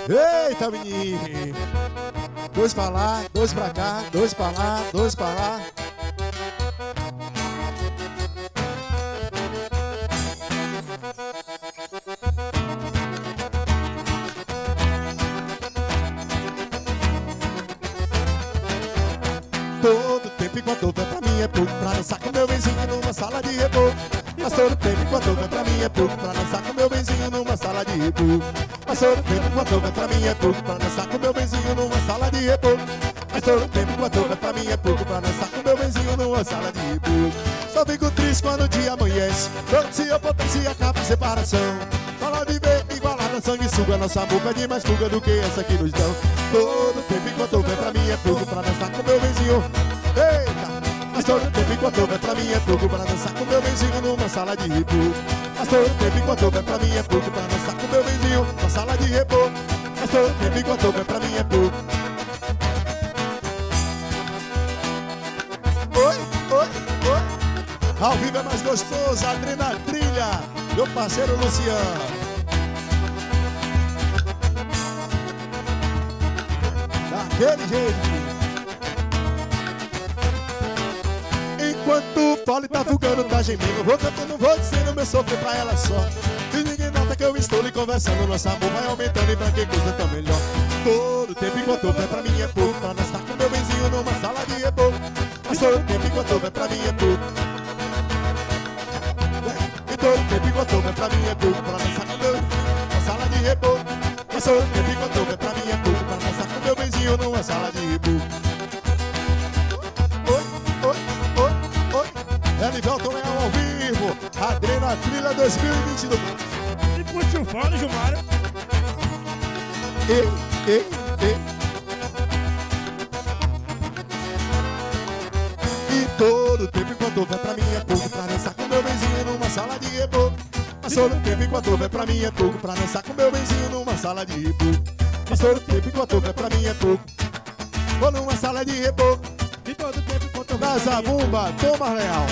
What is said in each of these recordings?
Eita, menino. Dois pra lá, dois pra cá, dois pra lá, dois pra lá. Todo tempo enquanto vem pra mim é pouco pra dançar com meu benzinho numa sala de reboco. Mas todo tempo enquanto vem pra mim é pouco pra dançar com meu benzinho numa sala de reboco. Mas todo tempo enquanto vem pra mim é pouco pra dançar com meu benzinho numa sala de reboco. Mas todo tempo enquanto vem pra mim é pouco pra dançar com meu benzinho numa sala de reboco. Só fico triste quando o dia amanhece, quando se eu potencia acaba a separação. Fala viver igualada, sanguessuga, nossa boca de mais fuga do que essa que nos dão. Todo tempo enquanto vem pra mim é pouco pra dançar com meu benzinho. Eita! Mas todo tempo enquanto vem pra mim é pouco pra dançar com meu benzinho numa sala de reboco. Mas todo tempo enquanto vem pra mim é pouco pra dançar com meu benzinho numa sala de reboco. Mas todo tempo enquanto vem pra mim é pouco. Oi, oi, oi. Ao vivo é mais gostoso, Adrena Trilha, meu parceiro Luciano. Daquele jeito. Enquanto o fole tá fugando, tá gemendo, vou cantando, vou dizendo meu sofrer pra ela só. E ninguém nota que eu estou lhe conversando, nosso amor vai aumentando e pra que coisa tão melhor. Todo tempo enquanto vem pra mim é pouco pra dançar com meu benzinho numa sala de reboco. Mas todo tempo enquanto vem pra mim é pouco. E todo tempo enquanto vem pra mim é pouco pra dançar com meu numa sala de reboco. Mas todo tempo enquanto vem pra mim é pouco pra dançar com meu benzinho numa sala de reboco. Elivelton Leão ao vivo, Adrena Trilha 2022. E puxa o fone, Gilmário. Ei. E todo tempo enquanto vem pra mim é pouco pra dançar com meu benzinho numa sala de reboco. Mas todo tempo enquanto vem pra mim é pouco pra dançar com meu benzinho numa sala de reboco. Mas todo tempo enquanto vem pra mim é pouco. Vou numa sala de reboco. E todo tempo enquanto Da Zabumba, Thomas Leal.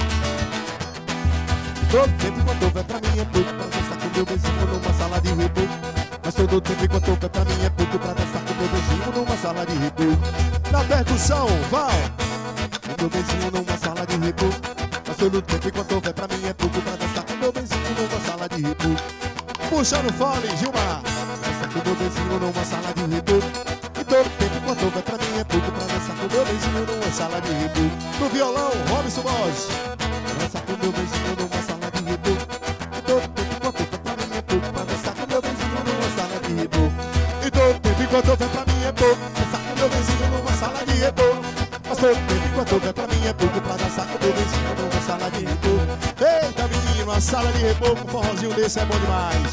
Todo tempo enquanto vem pra mim é pouco pra dançar com meu benzinho numa sala de reboco. Mas todo tempo enquanto vem pra mim é pouco pra dançar com meu benzinho numa sala de reboco. Na percussão, Val. Com meu benzinho numa sala de reboco. Mas todo tempo enquanto vem pra mim é pouco pra dançar com meu benzinho numa sala de reboco. Puxa no fole, Gilmar. Dança com meu benzinho numa sala de reboco. E todo tempo enquanto vem pra mim é pouco pra dançar com meu benzinho numa sala de reboco. No violão, Robson Borges. Dança com meu benzinho numa sala de reboco. E todo tempo enquanto vem pra mim é pouco pra dançar com meu benzinho numa sala de reboco. E todo tempo enquanto vem pra mim é pouco dançar com meu benzinho numa sala de reboco. Mas todo tempo enquanto vem pra mim é pouco pra dançar com meu benzinho numa sala de reboco. Eita menino, a sala de reboco, um forrozinho desse é bom demais.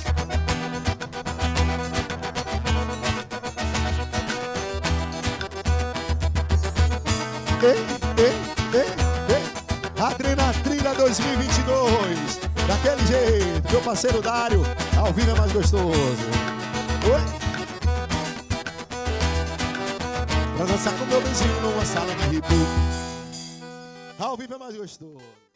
Adrena Trilha 2022. Daquele jeito, meu parceiro Dário, ao vivo é mais gostoso. Oi? Pra dançar com meu benzinho numa sala de reboco. Ao vivo é mais gostoso.